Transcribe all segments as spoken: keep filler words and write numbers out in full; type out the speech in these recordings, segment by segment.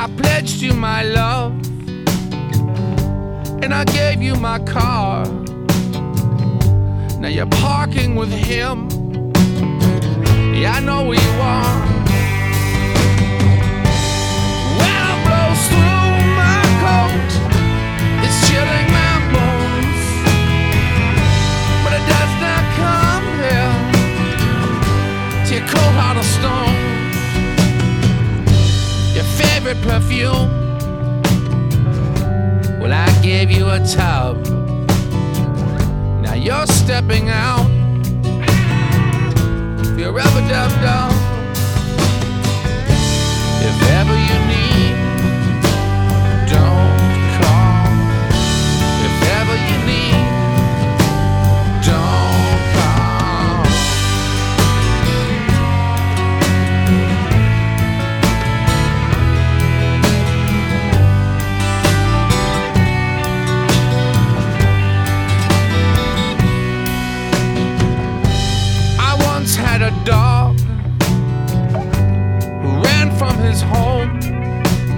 I pledged you my love, and I gave you my car. Now you're parking with him. Yeah, I know where you are. When it blows through my coat, it's chilling my bones, but it does not come here to your cold heart of stone. Your favorite perfume, well, I gave you a tub. Now you're stepping out. If you're ever dubbed up, if ever you need, don't call. If ever you need, don't call. I once had a dog who ran from his home,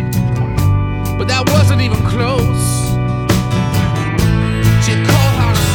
but that wasn't even close to your cold heart of